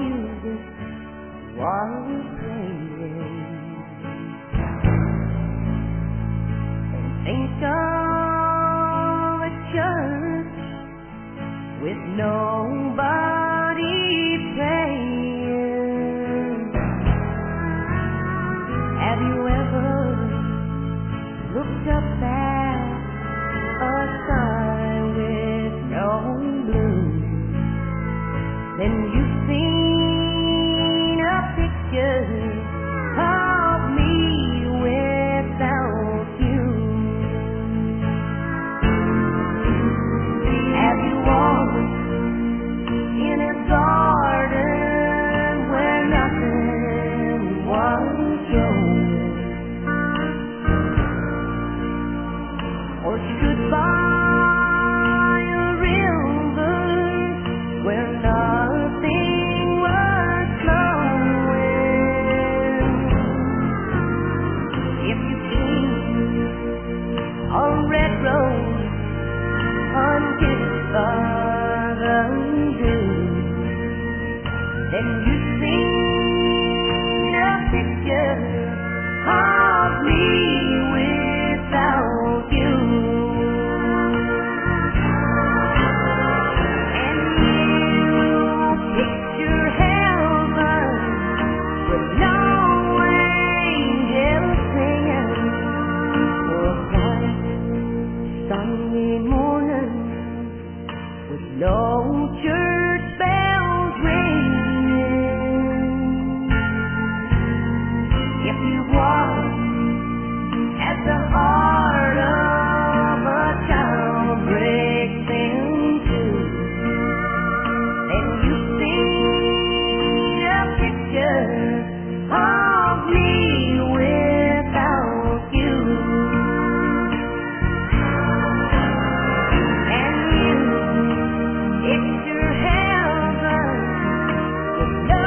music was playing, and think of a church with nobody praying. Have you ever looked up at a sky with no blue? Then you've seen a picture of me without you. Have you walked in a garden where nothing was growing, or stood by a river where nothing was flowing? If you've seen a red rose unkissed by the dew, then you've seen a picture of me without you. And you picture heaven with no angels singing, or a quiet Sunday morning with no church bells ringing. If you walk as the heart of a child breaks into, then you've seen a picture of me without you. And you picture heaven with no